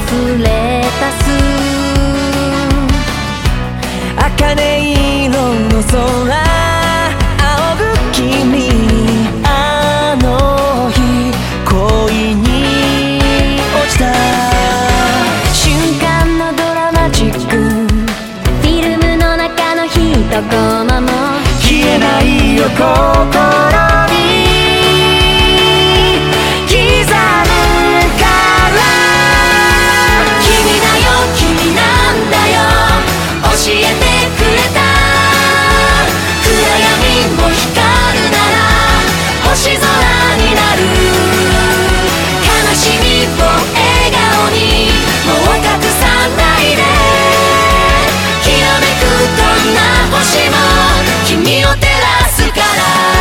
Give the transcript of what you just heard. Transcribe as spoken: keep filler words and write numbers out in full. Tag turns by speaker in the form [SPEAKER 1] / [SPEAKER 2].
[SPEAKER 1] 溢れたす
[SPEAKER 2] 茜色の空仰ぐ君、あの日恋に落ちた
[SPEAKER 1] 瞬間のドラマチック、フィルムの中の一コマも
[SPEAKER 2] 消えないよ心に刻むから
[SPEAKER 1] 君だよ君なんだよ教えてくれた、暗闇も光るなら星空になる、悲しみを笑顔にもう隠さないで、きらめくどんな星も君を照らすから